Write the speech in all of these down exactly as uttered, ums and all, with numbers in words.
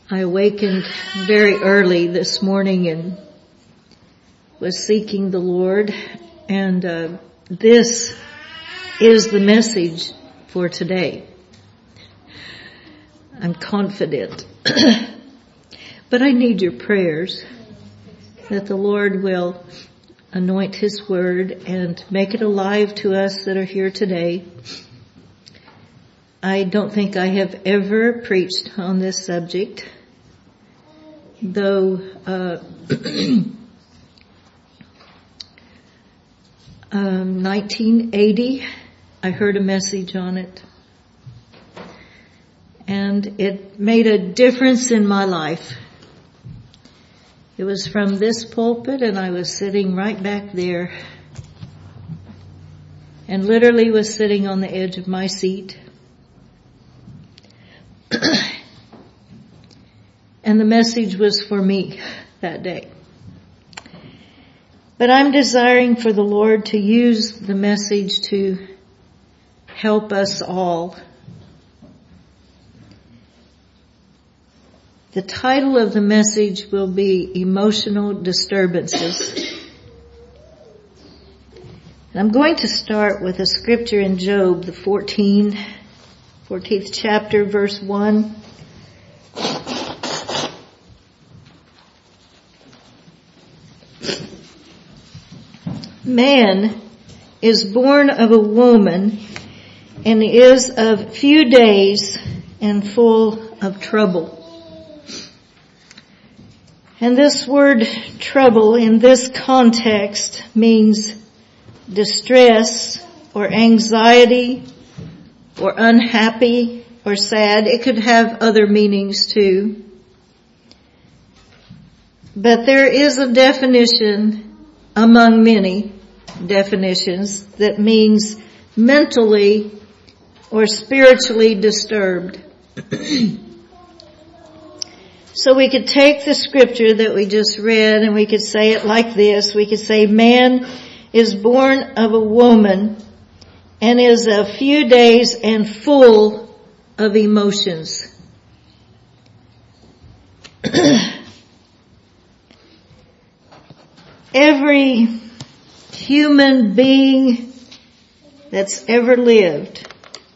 I awakened very early this morning and was seeking the Lord, and uh, this is the message for today. I'm confident, but I need your prayers that the Lord will anoint His word and make it alive to us that are here today. I don't think I have ever preached on this subject, though uh, um, nineteen eighty I heard a message on it, and it made a difference in my life. It was from this pulpit, and I was sitting right back there and literally was sitting on the edge of my seat. And the message was for me that day. But I'm desiring for the Lord to use the message to help us all. The title of the message will be Emotional Disturbances. And I'm going to start with a scripture in Job, the fourteenth, fourteenth chapter, verse one. Man is born of a woman and is of few days and full of trouble. And this word trouble in this context means distress or anxiety or unhappy or sad. It could have other meanings too. But there is a definition among many definitions that means mentally or spiritually disturbed. So we could take the scripture that we just read and we could say it like this. We could say, man is born of a woman and is a few days and full of emotions. Every human being that's ever lived,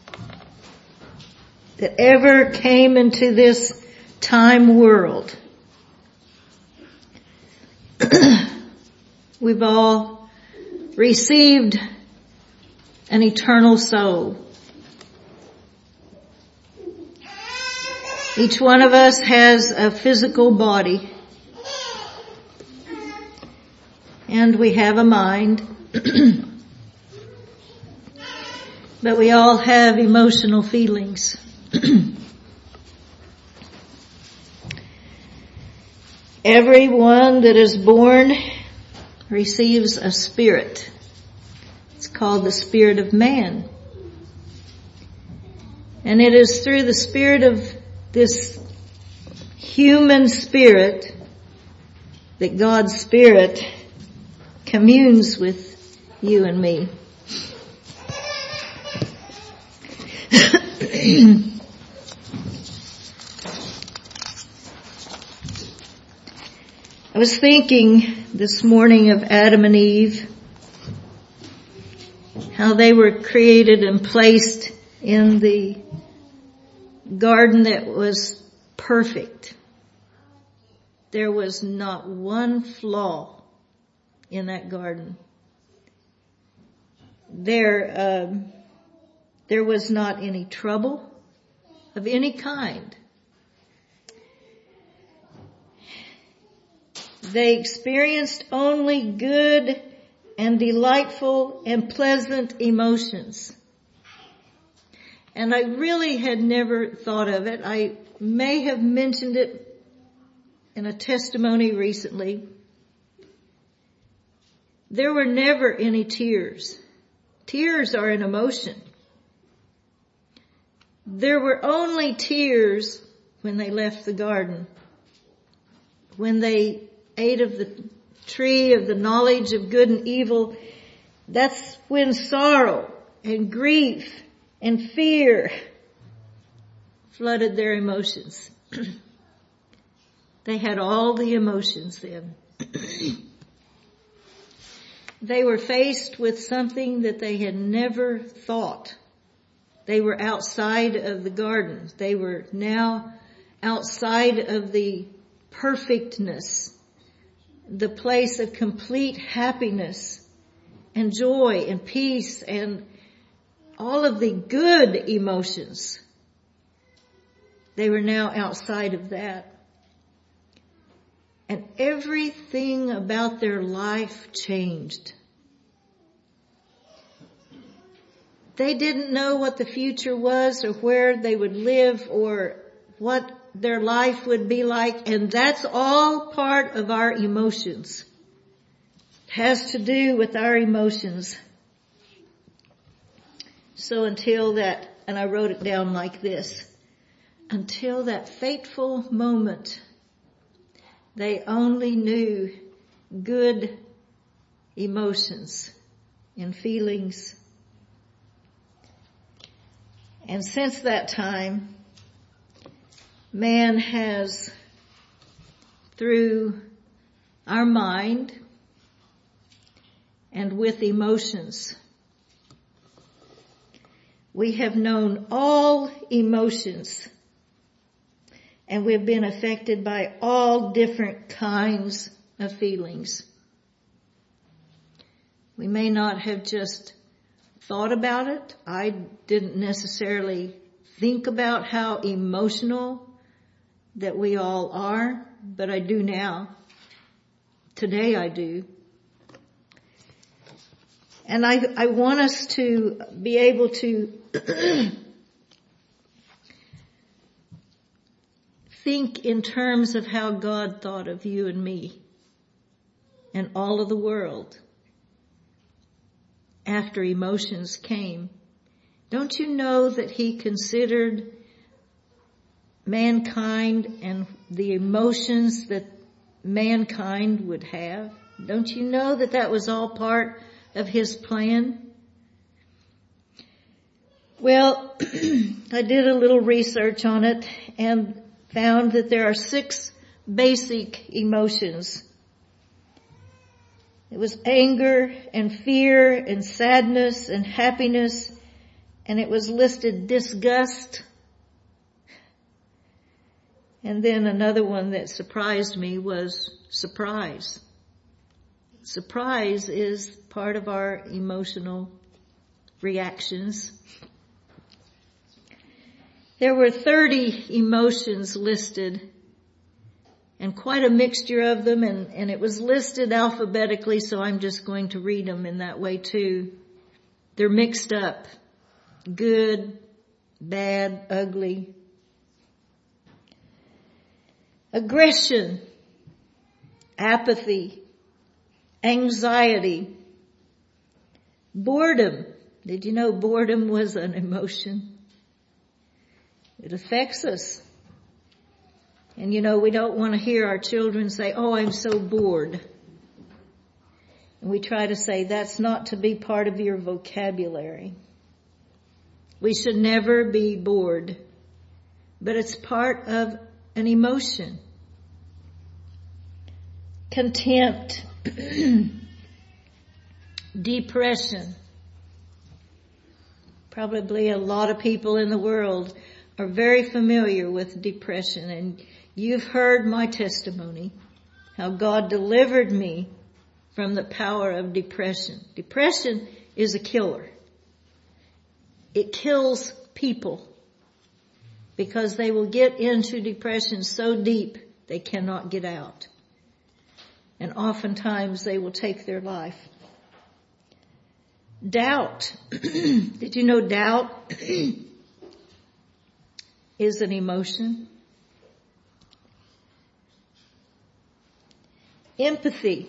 that ever came into this time world, we've all received an eternal soul. Each one of us has a physical body, and we have a mind, but we all have emotional feelings. Everyone that is born receives a spirit. It's called the spirit of man. And it is through the spirit of this human spirit that God's spirit communes with you and me. I was thinking this morning of Adam and Eve, how they were created and placed in the garden that was perfect. There was not one flaw in that garden. There, um, there was not any trouble of any kind. They experienced only good and delightful and pleasant emotions. And I really had never thought of it. I may have mentioned it in a testimony recently. There were never any tears. Tears are an emotion. There were only tears when they left the garden, when they ate of the tree of the knowledge of good and evil. That's when sorrow and grief and fear flooded their emotions. They had all the emotions then. They were faced with something that they had never thought. They were outside of the garden. They were now outside of the perfectness, the place of complete happiness and joy and peace and all of the good emotions. They were now outside of that. And everything about their life changed. They didn't know what the future was or where they would live or what their life would be like. And that's all part of our emotions. It has to do with our emotions. So until that, and I wrote it down like this, until that fateful moment, they only knew good emotions and feelings. And since that time, man has, through our mind and with emotions, we have known all emotions. And we've been affected by all different kinds of feelings. We may not have just thought about it. I didn't necessarily think about how emotional that we all are, but I do now. Today I do. And I, I want us to be able to think in terms of how God thought of you and me and all of the world after emotions came. Don't you know that he considered mankind and the emotions that mankind would have? Don't you know that that was all part of his plan? Well, I did a little research on it and found that there are six basic emotions. It was anger and fear and sadness and happiness, and it was listed disgust. And then another one that surprised me was surprise. Surprise is part of our emotional reactions. There were thirty emotions listed, and quite a mixture of them, and, and it was listed alphabetically, so I'm just going to read them in that way too. They're mixed up. Good, bad, ugly. Aggression, apathy, anxiety, boredom. Did you know boredom was an emotion? It affects us. And you know, we don't want to hear our children say, "Oh, I'm so bored." And we try to say that's not to be part of your vocabulary. We should never be bored. But it's part of an emotion. Contempt. Depression. Probably a lot of people in the world are very familiar with depression, and you've heard my testimony, how God delivered me from the power of depression. Depression is a killer. It kills people because they will get into depression so deep they cannot get out. And oftentimes they will take their life. Doubt. Did you know doubt is an emotion? Empathy,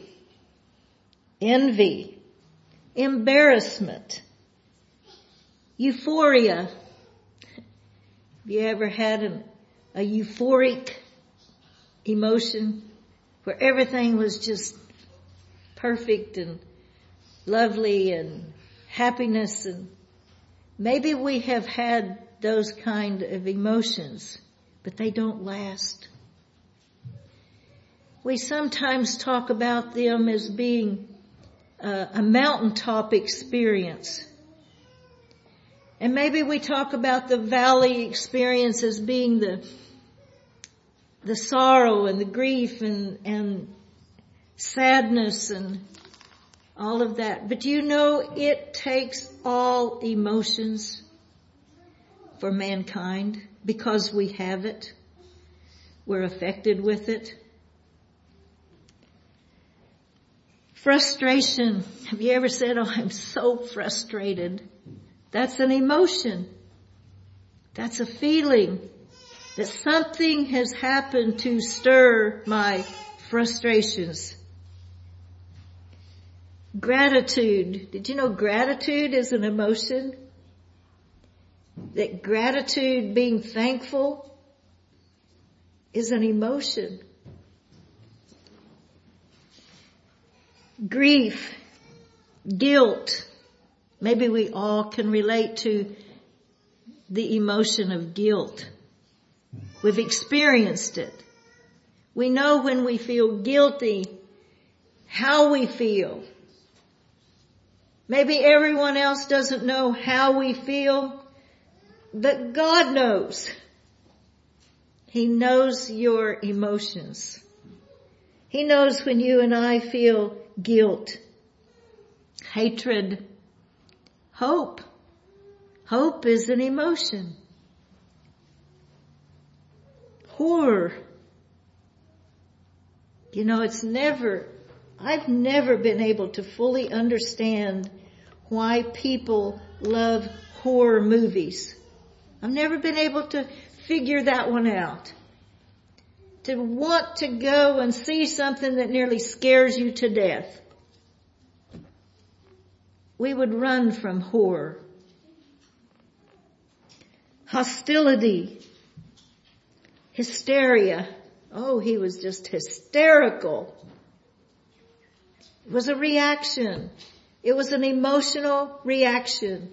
envy, embarrassment, euphoria. Have you ever had an, a euphoric emotion where everything was just perfect and lovely and happiness? And maybe we have had those kind of emotions, but they don't last. we sometimes talk about them as being uh, a mountaintop experience. And maybe we talk about the valley experience as being the the sorrow and the grief and, and sadness and all of that. But you know, it takes all emotions for mankind because we have it. We're affected with it. Frustration. Have you ever said, oh, I'm so frustrated? That's an emotion. That's a feeling that something has happened to stir my frustrations. Gratitude. Did you know gratitude is an emotion? That gratitude, being thankful, is an emotion. Grief, guilt. Maybe we all can relate to the emotion of guilt. We've experienced it. We know when we feel guilty, how we feel. Maybe everyone else doesn't know how we feel, but God knows. He knows your emotions. He knows when you and I feel guilt, hatred, hope. Hope is an emotion. Horror. You know, it's never, I've never been able to fully understand why people love horror movies. I've never been able to figure that one out. To want to go and see something that nearly scares you to death. We would run from horror. Hostility. Hysteria. Oh, he was just hysterical. It was a reaction. It was an emotional reaction.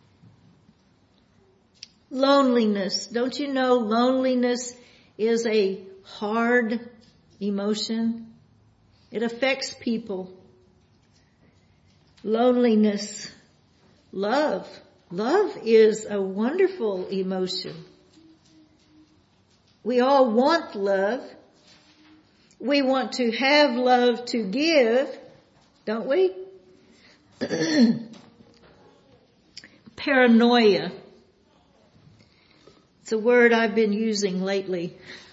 Loneliness. Don't you know loneliness is a hard emotion? It affects people. Loneliness. Love. Love is a wonderful emotion. We all want love. We want to have love to give, don't we? Paranoia. It's a word I've been using lately.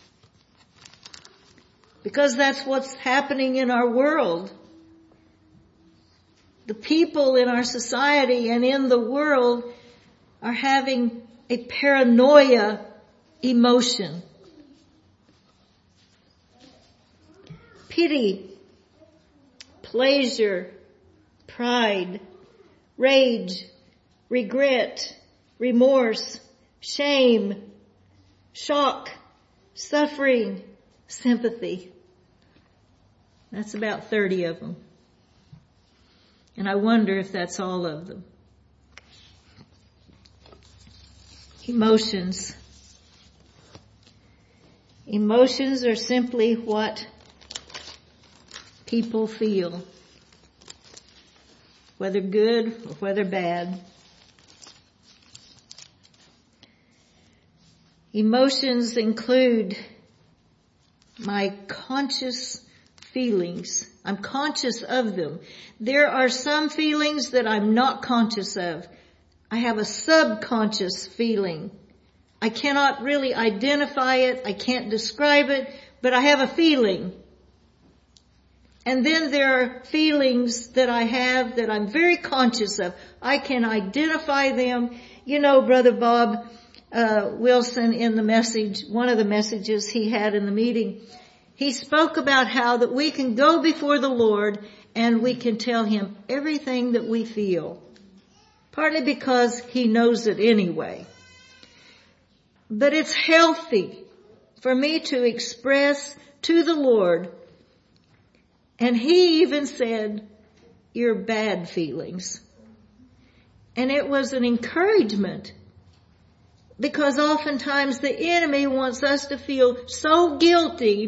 Because that's what's happening in our world. The people in our society and in the world are having a paranoia emotion. Pity, pleasure, pride, rage, regret, remorse, shame, shock, suffering, sympathy. That's about thirty of them. And I wonder if that's all of them. Emotions. Emotions are simply what people feel, whether good or whether bad. Emotions include my conscious feelings. I'm conscious of them. There are some feelings that I'm not conscious of. I have a subconscious feeling. I cannot really identify it. I can't describe it, but I have a feeling. And then there are feelings that I have that I'm very conscious of. I can identify them. You know, Brother Bob uh, Wilson, in the message, one of the messages he had in the meeting, he spoke about how that we can go before the Lord and we can tell Him everything that we feel. Partly because He knows it anyway. But it's healthy for me to express to the Lord. And He even said, your bad feelings. And it was an encouragement. Because oftentimes the enemy wants us to feel so guilty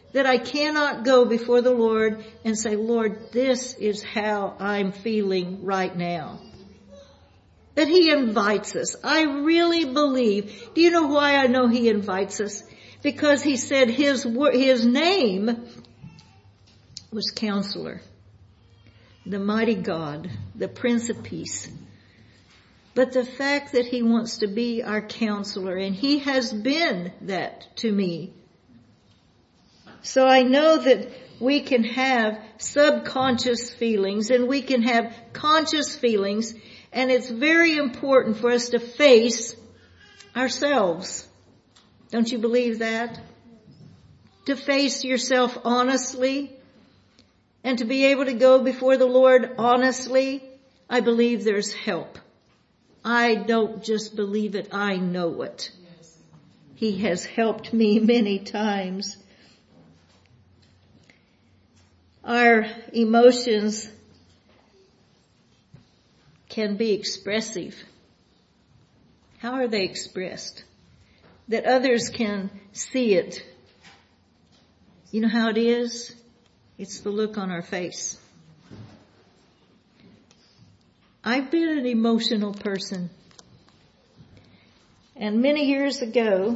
that I cannot go before the Lord and say, Lord, this is how I'm feeling right now. That He invites us. I really believe. Do you know why I know He invites us? Because He said His His name was Counselor, the mighty God, the Prince of Peace. But the fact that He wants to be our counselor, and He has been that to me. So I know that we can have subconscious feelings and we can have conscious feelings, and it's very important for us to face ourselves. Don't you believe that? To face yourself honestly and to be able to go before the Lord honestly, I believe there's help. I don't just believe it, I know it. He has helped me many times. Our emotions can be expressive. How are they expressed? That others can see it. You know how it is? It's the look on our face. I've been an emotional person. And many years ago,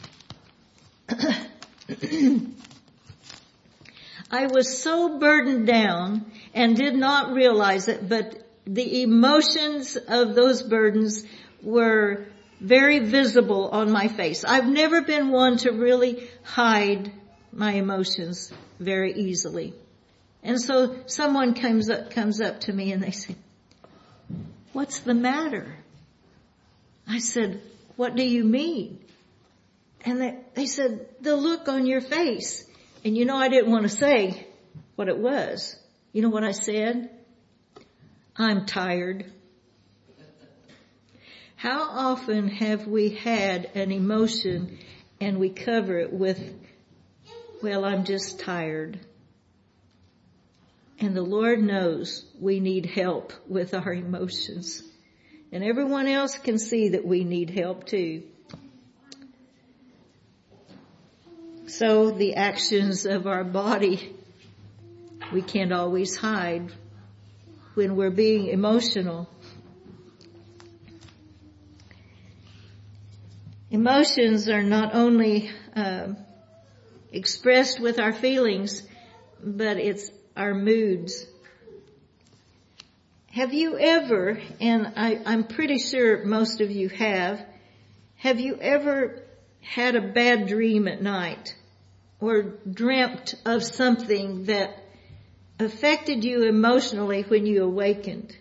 I was so burdened down and did not realize it, but the emotions of those burdens were very visible on my face. I've never been one to really hide my emotions very easily. And so someone comes up, comes up to me and they say, "What's the matter?" I said, "What do you mean?" And they, they said, "The look on your face." And you know, I didn't want to say what it was. You know what I said? "I'm tired." How often have we had an emotion and we cover it with, "Well, I'm just tired." And the Lord knows we need help with our emotions. And everyone else can see that we need help too. So the actions of our body, we can't always hide when we're being emotional. Emotions are not only uh, expressed with our feelings, but it's our moods. Have you ever, and I, I'm pretty sure most of you have, have you ever had a bad dream at night or dreamt of something that affected you emotionally when you awakened?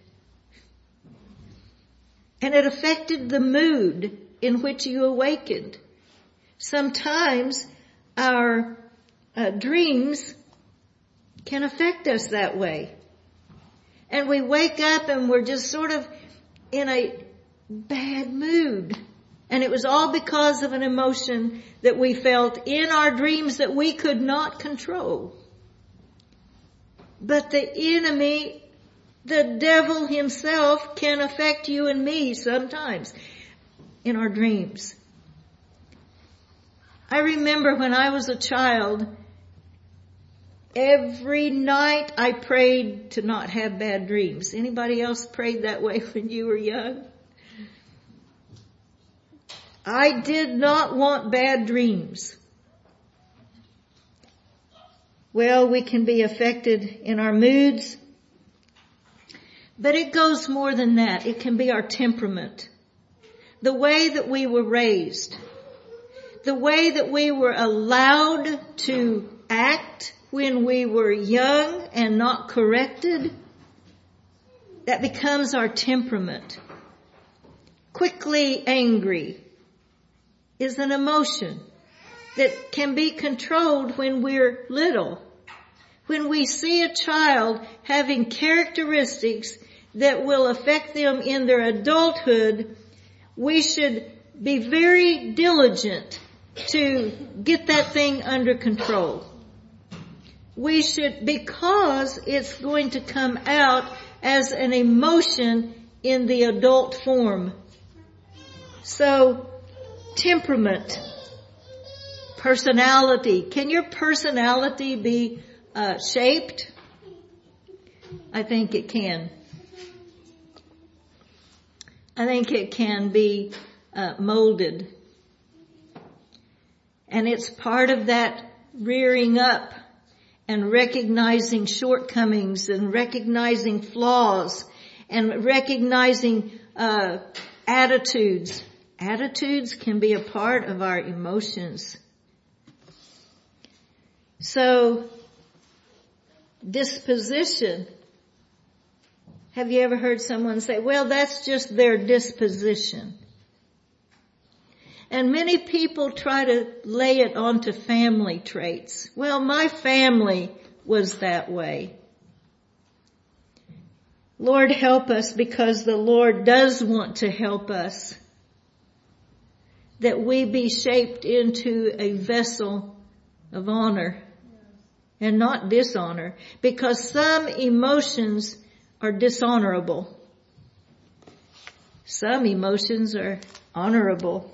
And it affected the mood in which you awakened. Sometimes our uh, dreams can affect us that way. And we wake up and we're just sort of in a bad mood. And it was all because of an emotion that we felt in our dreams that we could not control. But the enemy, the devil himself, can affect you and me sometimes in our dreams. I remember when I was a child, every night I prayed to not have bad dreams. Anybody else prayed that way when you were young? I did not want bad dreams. Well, we can be affected in our moods, but it goes more than that. It can be our temperament, the way that we were raised, the way that we were allowed to act when we were young and not corrected. That becomes our temperament. Quickly angry is an emotion that can be controlled when we're little. When we see a child having characteristics that will affect them in their adulthood, we should be very diligent to get that thing under control. We should, because it's going to come out as an emotion in the adult form. So, temperament, personality. Can your personality be uh, shaped? I think it can. I think it can be uh, molded. And it's part of that rearing up and recognizing shortcomings and recognizing flaws and recognizing uh attitudes. Attitudes can be a part of our emotions. So, disposition. Have you ever heard someone say, well, that's just their disposition? And many people try to lay it onto family traits. Well, my family was that way. Lord, help us, because the Lord does want to help us, that we be shaped into a vessel of honor and not dishonor, because some emotions are dishonorable. Some emotions are honorable.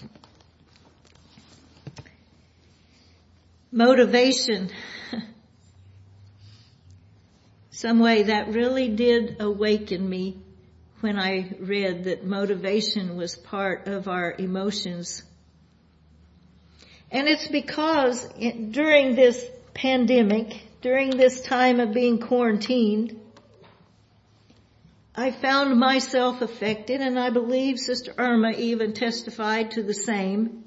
Motivation. Some way that really did awaken me when I read that motivation was part of our emotions. And it's because it, during this pandemic, during this time of being quarantined, I found myself affected, and I believe Sister Irma even testified to the same.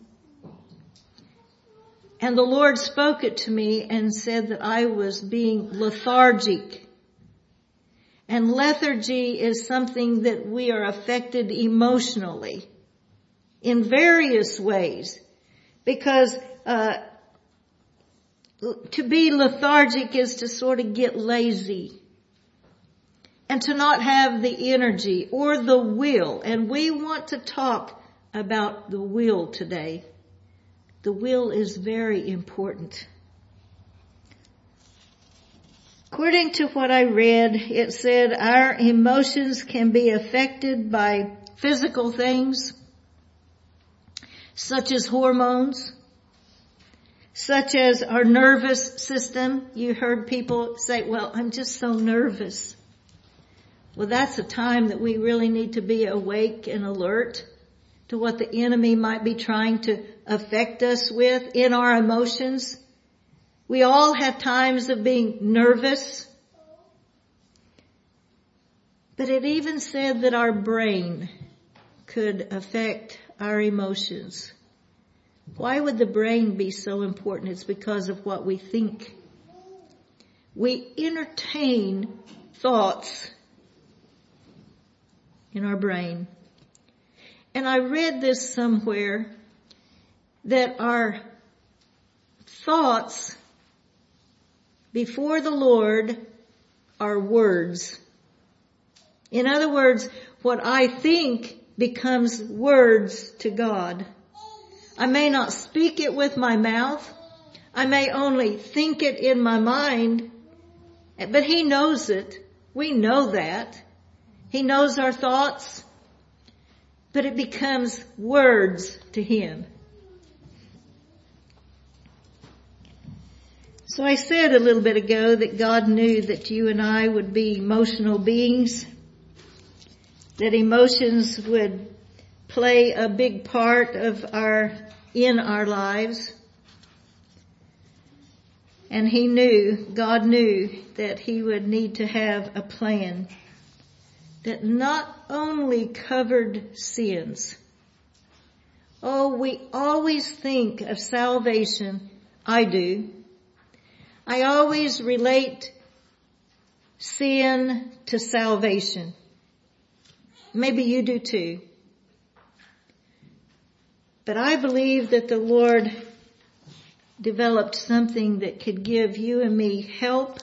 And the Lord spoke it to me and said that I was being lethargic. And lethargy is something that we are affected emotionally in various ways. Because uh to be lethargic is to sort of get lazy and to not have the energy or the will. And we want to talk about the will today. The will is very important. According to what I read, it said our emotions can be affected by physical things, such as hormones, such as our nervous system. You heard people say, well, I'm just so nervous. Well, that's a time that we really need to be awake and alert to what the enemy might be trying to affect us with in our emotions. We all have times of being nervous. But it even said that our brain could affect our emotions. Why would the brain be so important? It's because of what we think. We entertain thoughts in our brain. And I read this somewhere that our thoughts before the Lord are words. In other words, what I think becomes words to God. I may not speak it with my mouth. I may only think it in my mind, but He knows it. We know that. He knows our thoughts, but it becomes words to Him. So I said a little bit ago that God knew that you and I would be emotional beings, that emotions would play a big part of our, in our lives. And He knew, God knew that He would need to have a plan that not only covered sins. Oh, we always think of salvation. I do. I always relate sin to salvation. Maybe you do too. But I believe that the Lord developed something that could give you and me help,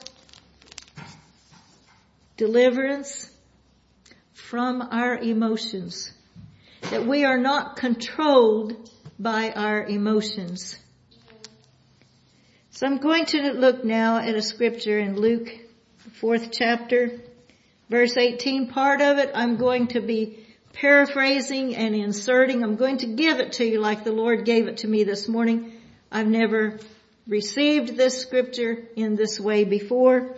deliverance from our emotions. That we are not controlled by our emotions. So I'm going to look now at a scripture in Luke, fourth chapter, verse eighteen. Part of it I'm going to be paraphrasing and inserting. I'm going to give it to you like the Lord gave it to me this morning. I've never received this scripture in this way before.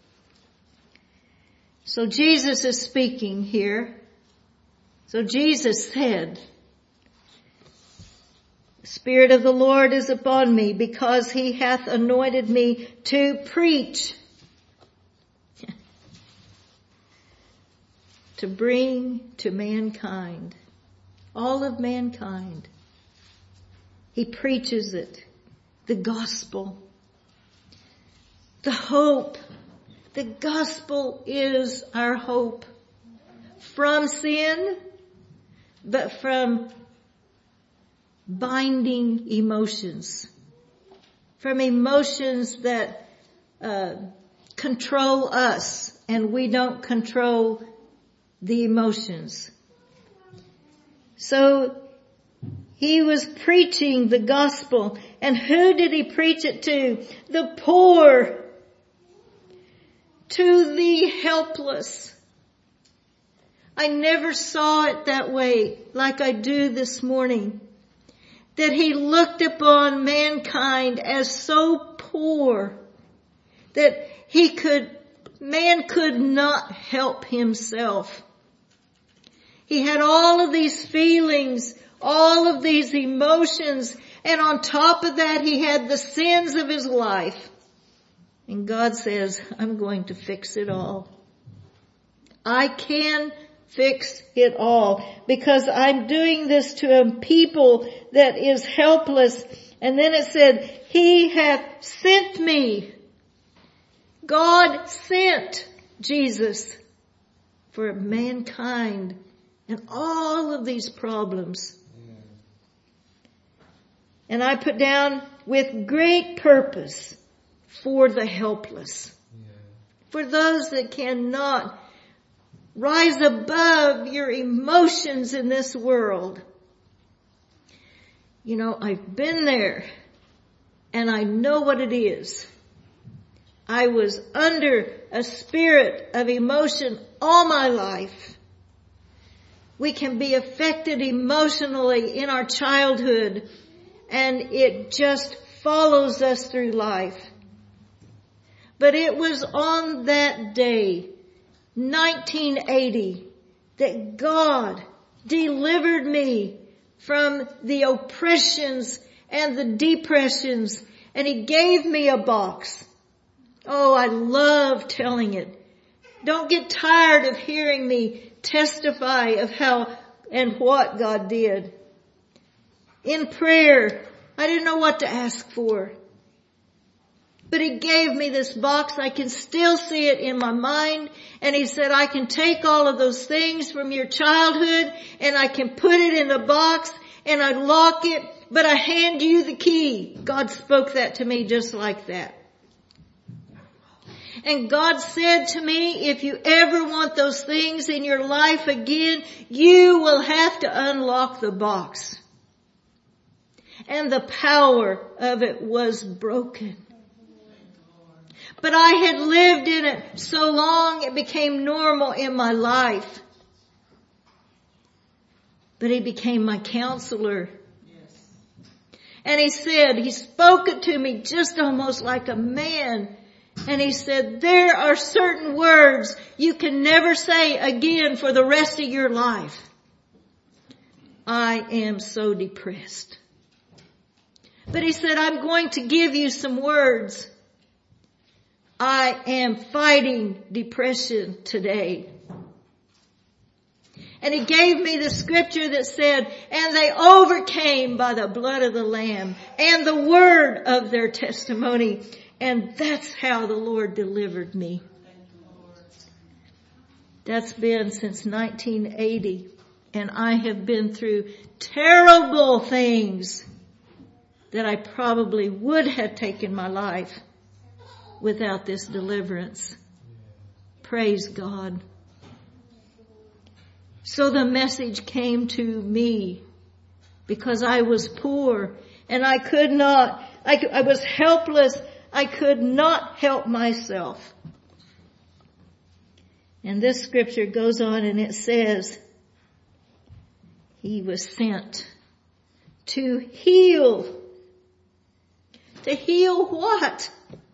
So Jesus is speaking here. So Jesus said, "The Spirit of the Lord is upon me, because he hath anointed me to preach," to bring to mankind, all of mankind. He preaches it, the gospel, the hope. The gospel is our hope from sin, but from binding emotions, from emotions that uh, control us and we don't control the emotions. So he was preaching the gospel. And who did he preach it to? The poor, to the helpless. I never saw it that way like I do this morning. That he looked upon mankind as so poor that he could, man could not help himself. He had all of these feelings, all of these emotions, and on top of that he had the sins of his life. And God says, "I'm going to fix it all. I can fix it all, because I'm doing this to a people that is helpless." And then it said, "He hath sent me." God sent Jesus for mankind and all of these problems. And I put down, with great purpose for the helpless. For those that cannot rise above your emotions in this world. You know, I've been there and I know what it is. I was under a spirit of emotion all my life. We can be affected emotionally in our childhood, and it just follows us through life. But it was on that day, nineteen eighty, that God delivered me from the oppressions and the depressions, and he gave me a box. Oh, I love telling it. Don't get tired of hearing me testify of how and what God did. In prayer, I didn't know what to ask for. But he gave me this box. I can still see it in my mind. And he said, I can take all of those things from your childhood and I can put it in a box and I lock it, but I hand you the key. God spoke that to me just like that. And God said to me, if you ever want those things in your life again, you will have to unlock the box. And the power of it was broken. But I had lived in it so long, it became normal in my life. But he became my counselor. Yes. And he said, he spoke it to me just almost like a man. And he said, there are certain words you can never say again for the rest of your life. I am so depressed. But he said, I'm going to give you some words. I am fighting depression today. And he gave me the scripture that said, and they overcame by the blood of the Lamb and the word of their testimony. And that's how the Lord delivered me. That's been since nineteen eighty. And I have been through terrible things that I probably would have taken my life without this deliverance. Praise God. So the message came to me because I was poor and I could not, I, I was helpless. I could not help myself. And this scripture goes on and it says, he was sent to heal To heal what?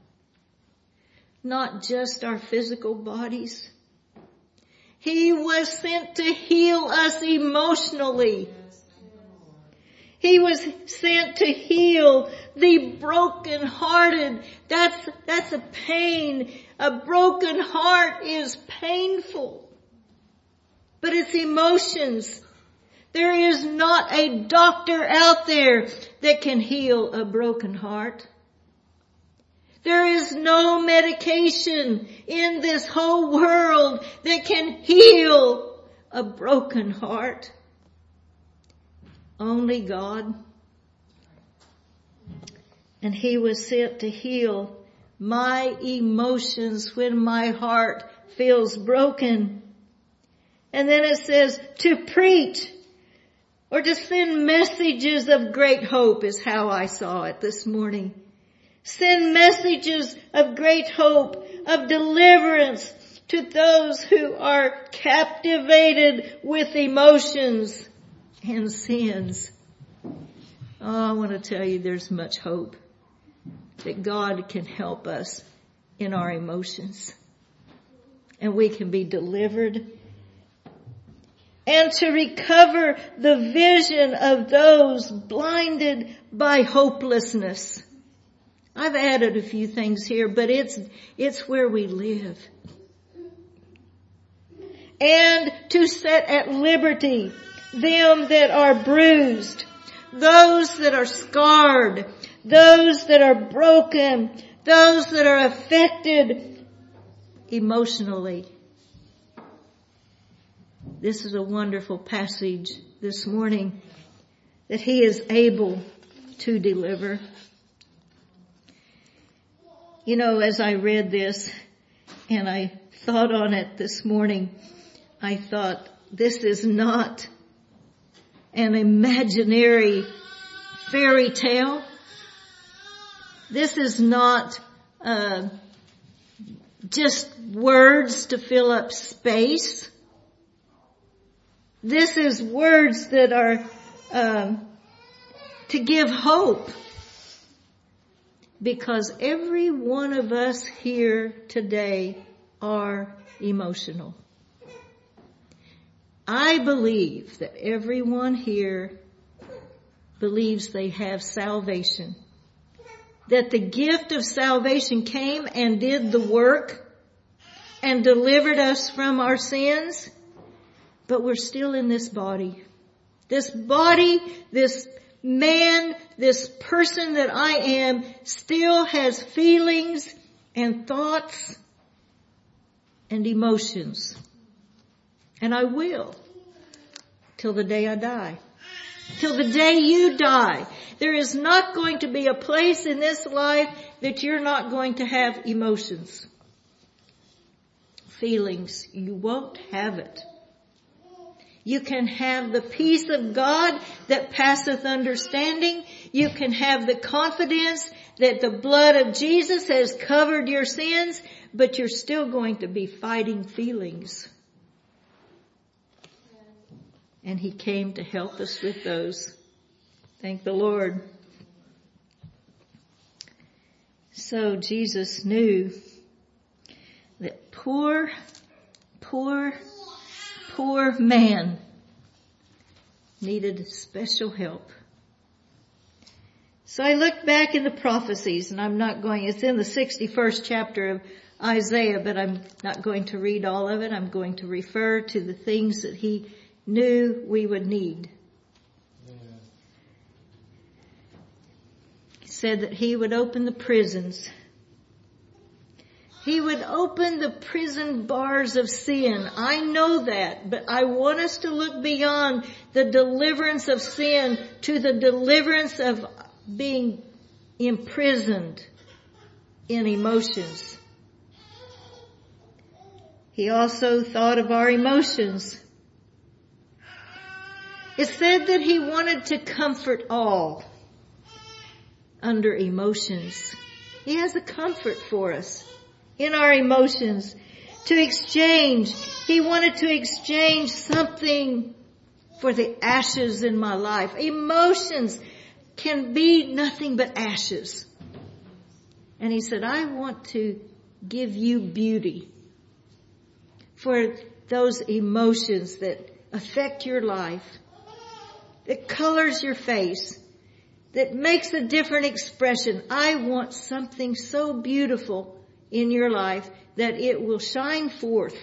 Not just our physical bodies. He was sent to heal us emotionally. He was sent to heal the brokenhearted. That's, that's a pain. A broken heart is painful. But it's emotions. There is not a doctor out there that can heal a broken heart. There is no medication in this whole world that can heal a broken heart. Only God. And He was sent to heal my emotions when my heart feels broken. And then it says to preach or to send messages of great hope is how I saw it this morning. Send messages of great hope, of deliverance to those who are captivated with emotions and sins. Oh, I want to tell you there's much hope that God can help us in our emotions. And we can be delivered. And to recover the vision of those blinded by hopelessness. I've added a few things here, but it's, it's where we live. And to set at liberty them that are bruised, those that are scarred, those that are broken, those that are affected emotionally. This is a wonderful passage this morning that He is able to deliver. You know, as I read this and I thought on it this morning, I thought, this is not an imaginary fairy tale. This is not uh, just words to fill up space. This is words that are um, to give hope. Because every one of us here today are emotional. I believe that everyone here believes they have salvation. That the gift of salvation came and did the work and delivered us from our sins. But we're still in this body. This body, this man, this person that I am still has feelings and thoughts and emotions. And I will till the day I die. Till the day you die. There is not going to be a place in this life that you're not going to have emotions. Feelings. You won't have it. You can have the peace of God that passeth understanding. You can have the confidence that the blood of Jesus has covered your sins, but you're still going to be fighting feelings. And He came to help us with those. Thank the Lord. So Jesus knew that poor, poor, poor man needed special help. So I looked back in the prophecies, and I'm not going, it's in the sixty-first chapter of Isaiah, but I'm not going to read all of it. I'm going to refer to the things that He knew we would need. He said that He would open the prisons. He would open the prison bars of sin. I know that, but I want us to look beyond the deliverance of sin to the deliverance of being imprisoned in emotions. He also thought of our emotions. It said that He wanted to comfort all under emotions. He has a comfort for us. In our emotions, to exchange. He wanted to exchange something for the ashes in my life. Emotions can be nothing but ashes. And he said, I want to give you beauty for those emotions that affect your life, that colors your face, that makes a different expression. I want something so beautiful in your life that it will shine forth.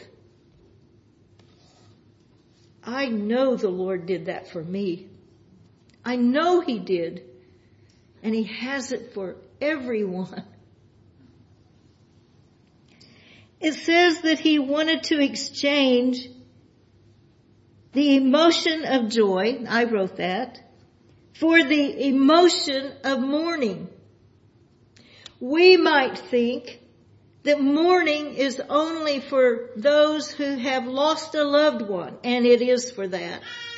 I know the Lord did that for me. I know He did. And He has it for everyone. It says that He wanted to exchange the emotion of joy, I wrote that, for the emotion of mourning. We might think that mourning is only for those who have lost a loved one, and it is for that.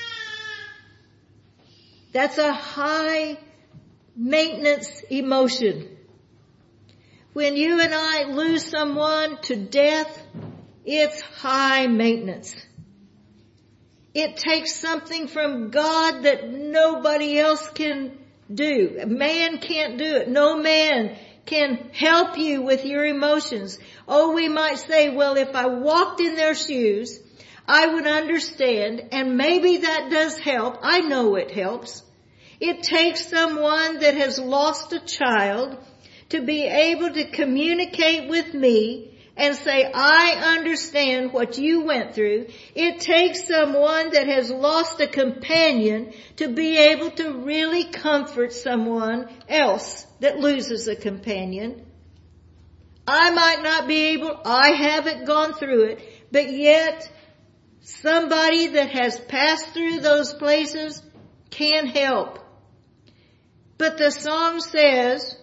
That's a high maintenance emotion. When you and I lose someone to death, it's high maintenance. It takes something from God that nobody else can do. Man can't do it. No man can help you with your emotions. Oh, we might say, well, if I walked in their shoes, I would understand, and maybe that does help. I know it helps. It takes someone that has lost a child to be able to communicate with me and say, I understand what you went through. It takes someone that has lost a companion to be able to really comfort someone else that loses a companion. I might not be able, I haven't gone through it, but yet somebody that has passed through those places can help. But the song says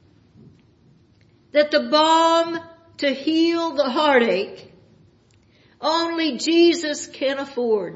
that the balm to heal the heartache, only Jesus can afford.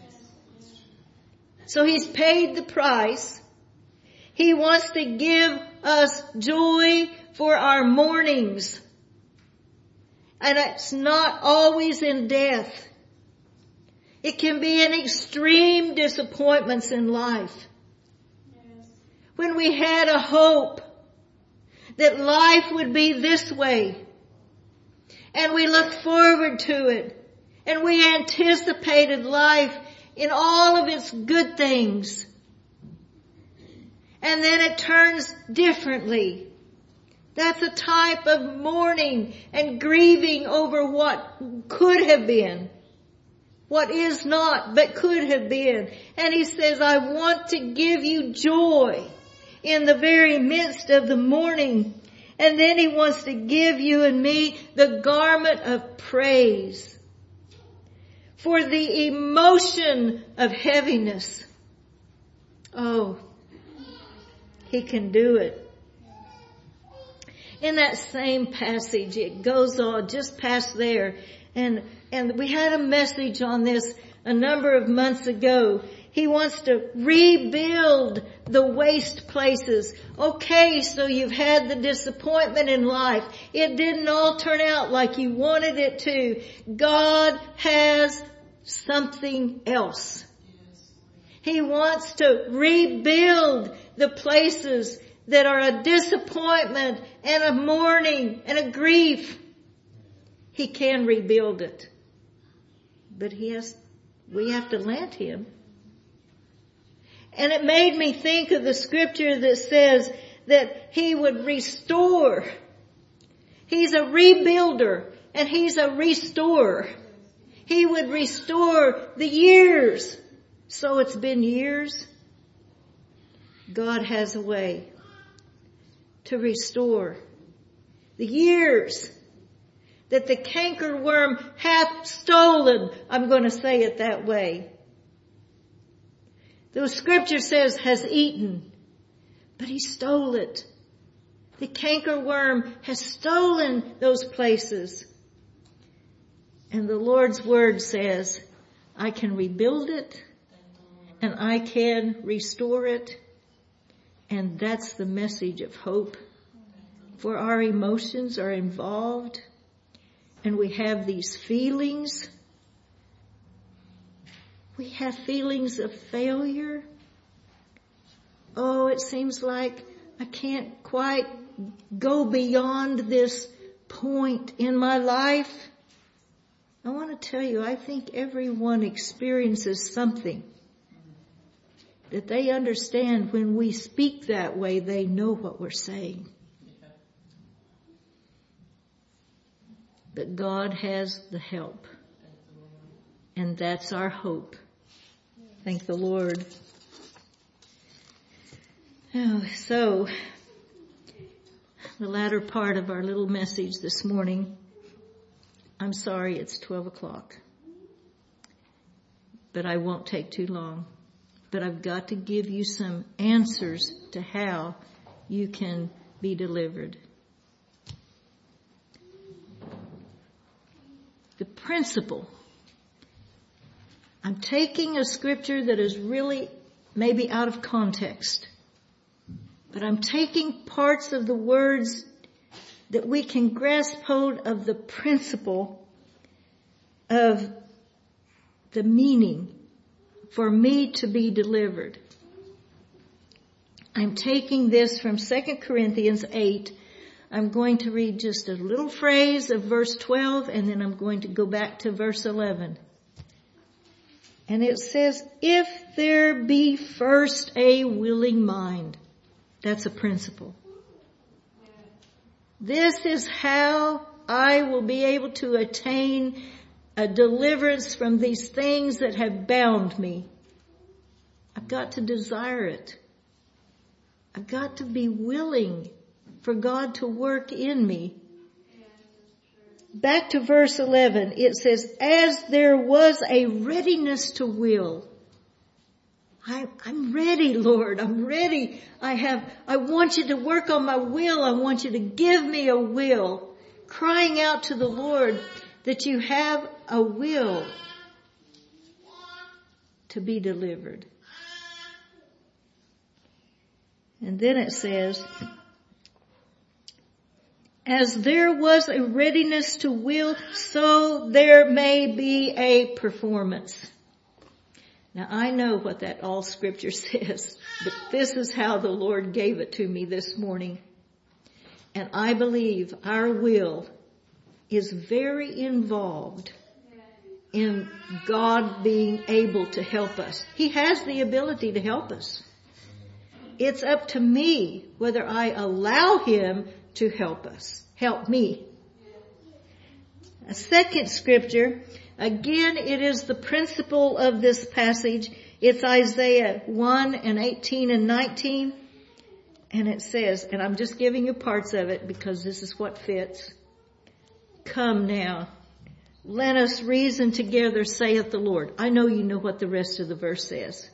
So He's paid the price. He wants to give us joy for our mournings. And it's not always in death. It can be in extreme disappointments in life. When we had a hope that life would be this way, and we looked forward to it, and we anticipated life in all of its good things. And then it turns differently. That's a type of mourning and grieving over what could have been. What is not, but could have been. And He says, I want to give you joy in the very midst of the mourning. And then He wants to give you and me the garment of praise for the emotion of heaviness. Oh, He can do it. In that same passage, it goes on just past there. And, and we had a message on this a number of months ago. He wants to rebuild the waste places. Okay, so you've had the disappointment in life. It didn't all turn out like you wanted it to. God has something else. He wants to rebuild the places that are a disappointment and a mourning and a grief. He can rebuild it. But he has, we have to let Him. And it made me think of the scripture that says that He would restore. He's a rebuilder and He's a restorer. He would restore the years. So it's been years. God has a way to restore the years that the cankerworm hath stolen. I'm going to say it that way. The scripture says has eaten, but He stole it. The cankerworm has stolen those places. And the Lord's word says, I can rebuild it and I can restore it. And that's the message of hope. For our emotions are involved and we have these feelings. We have feelings of failure. Oh, it seems like I can't quite go beyond this point in my life? I want to tell you, I think everyone experiences something that they understand. When we speak that way, they know what we're saying. But God has the help. And that's our hope. Thank the Lord. Oh, so, the latter part of our little message this morning. I'm sorry it's twelve o'clock. But I won't take too long. But I've got to give you some answers to how you can be delivered. The principle. I'm taking a scripture that is really maybe out of context. But I'm taking parts of the words that we can grasp hold of the principle of the meaning for me to be delivered. I'm taking this from Second Corinthians eight. I'm going to read just a little phrase of verse twelve, and then I'm going to go back to verse eleven. And it says, if there be first a willing mind. That's a principle. This is how I will be able to attain a deliverance from these things that have bound me. I've got to desire it. I've got to be willing for God to work in me. Back to verse eleven, it says, as there was a readiness to will. I, I'm ready, Lord. I'm ready. I have, I want you to work on my will. I want you to give me a will. Crying out to the Lord that you have a will to be delivered. And then it says, as there was a readiness to will, so there may be a performance. Now I know what that all scripture says, but this is how the Lord gave it to me this morning. And I believe our will is very involved in God being able to help us. He has the ability to help us. It's up to me whether I allow Him to help us. Help me. A second scripture, again, it is the principle of this passage. It's Isaiah one and eighteen and nineteen. And it says, and I'm just giving you parts of it because this is what fits. Come now, let us reason together, saith the Lord. I know you know what the rest of the verse says.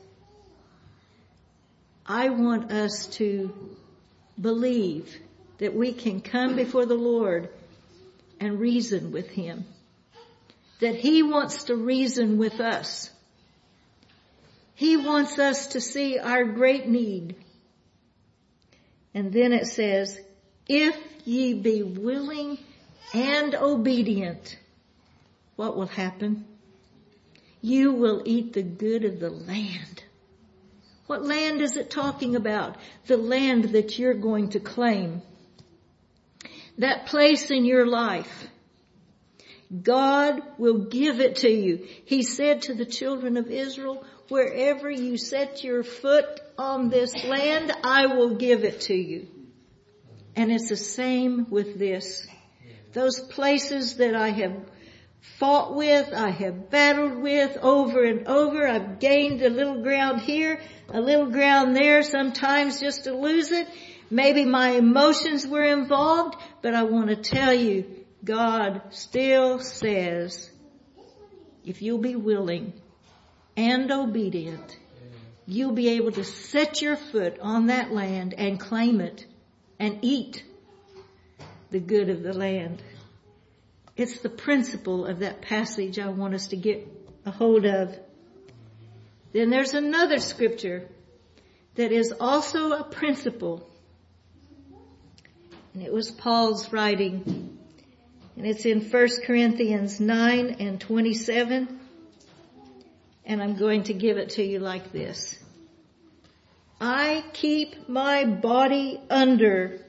I want us to believe that we can come before the Lord and reason with Him. That He wants to reason with us. He wants us to see our great need. And then it says, if ye be willing and obedient, what will happen? You will eat the good of the land. What land is it talking about? The land that you're going to claim. That place in your life. God will give it to you. He said to the children of Israel, wherever you set your foot on this land, I will give it to you. And it's the same with this. Those places that I have fought with, I have battled with over and over. I've gained a little ground here, a little ground there, sometimes just to lose it. Maybe my emotions were involved, but I want to tell you, God still says, if you'll be willing and obedient, you'll be able to set your foot on that land and claim it and eat the good of the land. It's the principle of that passage I want us to get a hold of. Then there's another scripture that is also a principle. And it was Paul's writing. And it's in First Corinthians nine and twenty-seven. And I'm going to give it to you like this. I keep my body under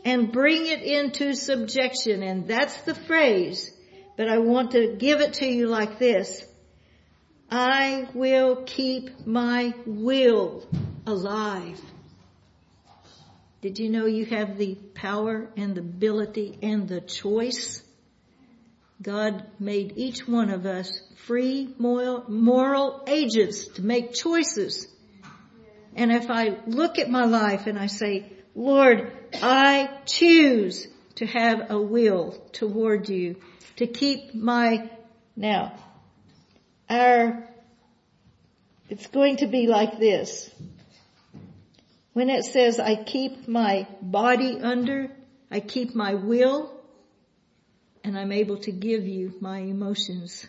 and bring it into subjection. And that's the phrase, but I want to give it to you like this. I will keep my will alive. Did you know you have the power and the ability and the choice? God made each one of us free moral, moral agents to make choices. And if I look at my life and I say, Lord, I choose to have a will toward you, to keep my, now, our, it's going to be like this. When it says I keep my body under, I keep my will, and I'm able to give you my emotions.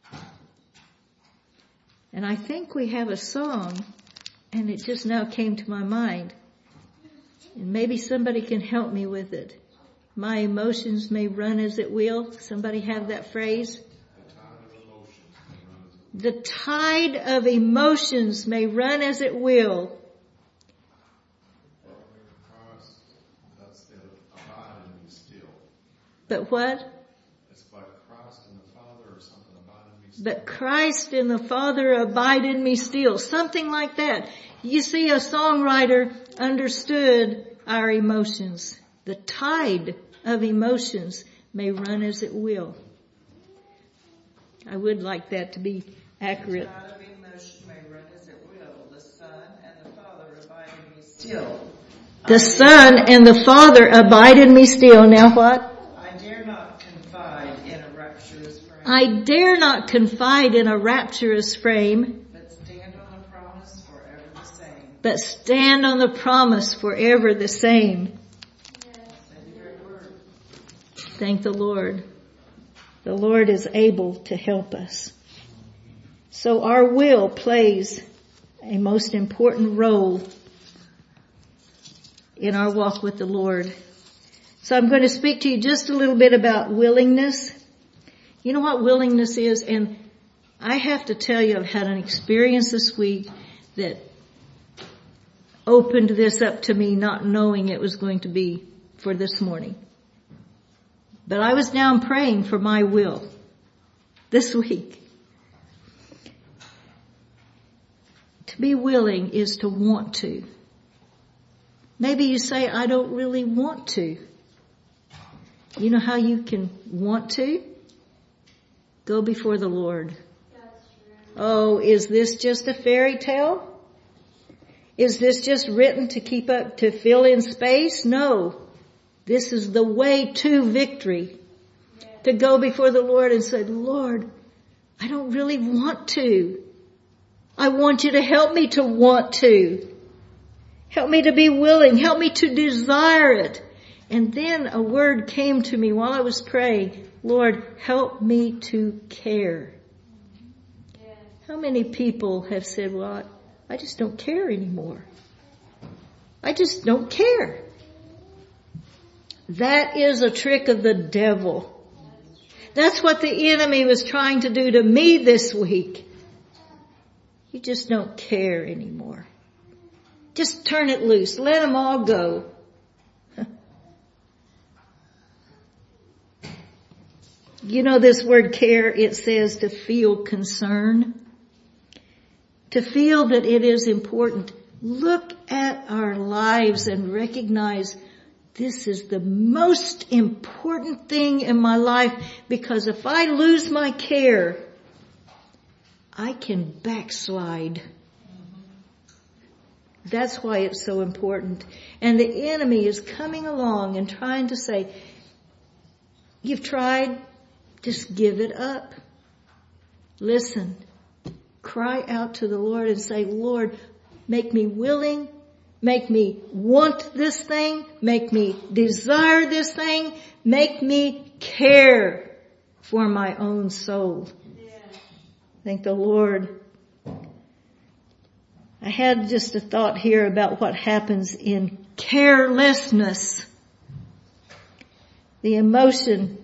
And I think we have a song, and it just now came to my mind. And maybe somebody can help me with it. My emotions may run as it will. Somebody have that phrase? The tide of emotions may run as it will. But what? But Christ and the Father abide in me still. Something like that. You see, a songwriter understood our emotions. The tide of emotions may run as it will. I would like that to be accurate. The tide of emotion may run as it will. The Son and the Father abide in me still. The Son and the Father abide in me still. Now what? I dare not confide in a rapturous frame. I dare not confide in a rapturous frame. But stand on the promise forever the same. But stand on the promise forever the same. Thank the Lord. The Lord is able to help us. So our will plays a most important role in our walk with the Lord. So I'm going to speak to you just a little bit about willingness. You know what willingness is? And I have to tell you, I've had an experience this week that opened this up to me, not knowing it was going to be for this morning. But I was down praying for my will this week. To be willing is to want to. Maybe you say, I don't really want to. You know how you can want to? Go before the Lord. Oh, is this just a fairy tale? Is this just written to keep up, to fill in space? No. This is the way to victory. To go before the Lord and say, Lord, I don't really want to. I want you to help me to want to. Help me to be willing. Help me to desire it. And then a word came to me while I was praying. Lord, help me to care. How many people have said, well, I just don't care anymore. I just don't care. That is a trick of the devil. That's what the enemy was trying to do to me this week. You just don't care anymore. Just turn it loose. Let them all go. You know this word care, it says to feel concern. To feel that it is important. Look at our lives and recognize this is the most important thing in my life, because if I lose my care, I can backslide. That's why it's so important. And the enemy is coming along and trying to say, you've tried, just give it up. Listen, cry out to the Lord and say, Lord, make me willing. Make me want this thing. Make me desire this thing. Make me care for my own soul. Yeah. Thank the Lord. I had just a thought here about what happens in carelessness. The emotion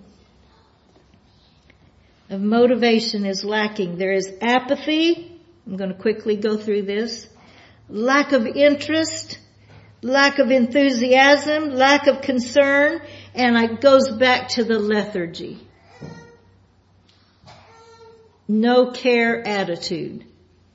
of motivation is lacking. There is apathy. I'm going to quickly go through this. Lack of interest, lack of enthusiasm, lack of concern, and it goes back to the lethargy. No care attitude.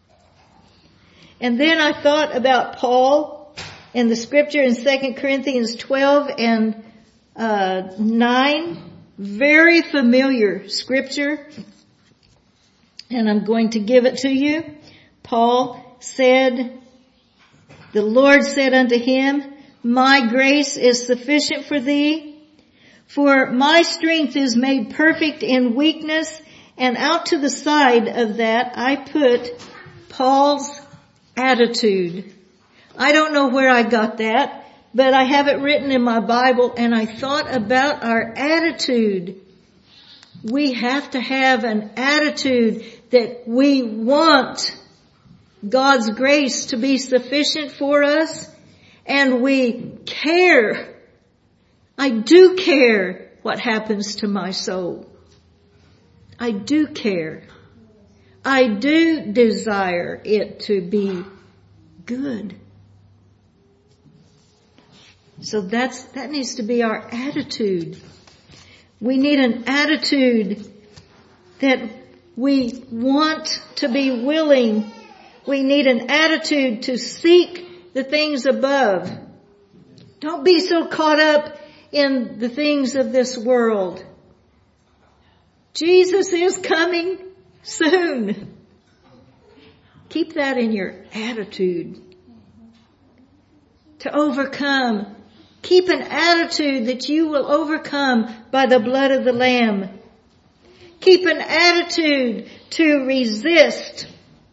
And then I thought about Paul in the scripture in Second Corinthians twelve and uh, nine. Very familiar scripture. And I'm going to give it to you. Paul said, the Lord said unto him, my grace is sufficient for thee, for my strength is made perfect in weakness. And out to the side of that, I put Paul's attitude. I don't know where I got that, but I have it written in my Bible, and I thought about our attitude. We have to have an attitude that we want God's grace to be sufficient for us, and we care. I do care what happens to my soul. I do care. I do desire it to be good. So that's, that needs to be our attitude. We need an attitude that we want to be willing. We need an attitude to seek the things above. Don't be so caught up in the things of this world. Jesus is coming soon. Keep that in your attitude. To overcome. Keep an attitude that you will overcome by the blood of the Lamb. Keep an attitude to resist.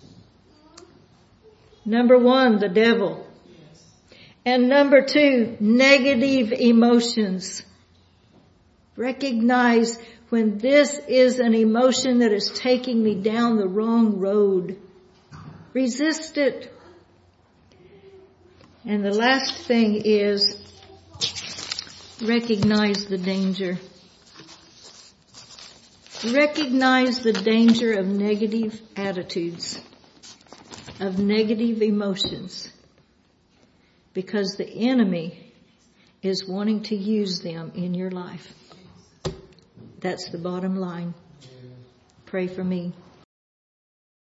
Number one, the devil. And number two, negative emotions. Recognize when this is an emotion that is taking me down the wrong road. Resist it. And the last thing is recognize the danger. Recognize the danger of negative attitudes, of negative emotions, because the enemy is wanting to use them in your life. That's the bottom line. Pray for me.